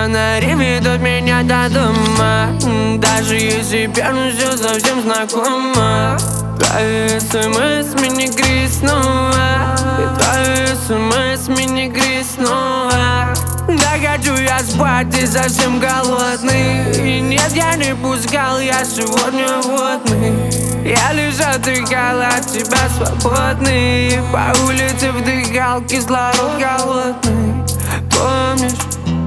фонари ведут меня до дома, даже если пьяный, все совсем знакомо. Твои смс мне снова, и твои смс мне снова. Да хочу я спать и совсем голодный, и нет, я не пускал, я сегодня водный. Я лишь отдыхал от тебя свободный, по улице вдыхал кислород голодный. Помнишь?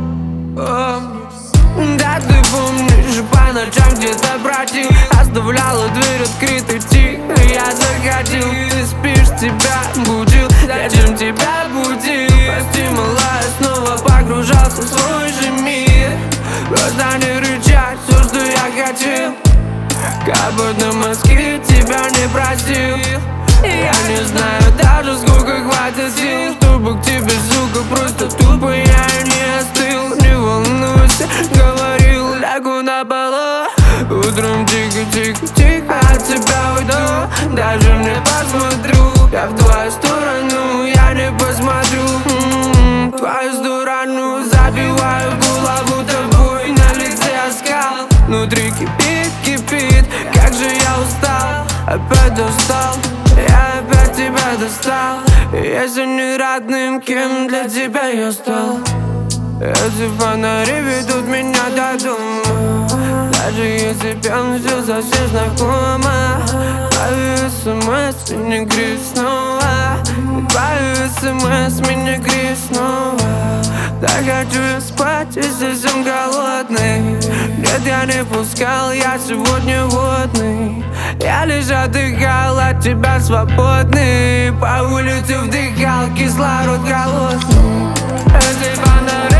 Да ты помнишь, по ночам где-то бродил, оставляла дверь открытой тихо, я заходил. Ты спишь, тебя будил, зачем тебя будил? Прости, малая, снова погружался в свой же мир. Просто не рычать, все, что я хотел, как будто мозги тебя не просил. Я не знаю даже, сколько хватит сил, чтобы к тебе, сука, просто тупо я не остыл. Не волнуйся, говорил, лягу на полу, утром тихо-тихо-тихо от тебя уйду. Даже не посмотрю я в твою сторону, я не посмотрю в твою сторону. Забиваю голову тобой, на лице оскал, внутри кипит, кипит, как же я устал, опять достал. Я опять тебя достал, если не родным, кем для тебя я стал? Эти фонари ведут меня до дома, даже если пьян, все совсем знакомо. Твои смс мне снова, твои смс мне снова. Да хочу я спать и совсем голодный, нет, я не пускал, я сегодня водный. Я лишь отдыхал от тебя свободный, по улице вдыхал кислород голодный. Эти фонари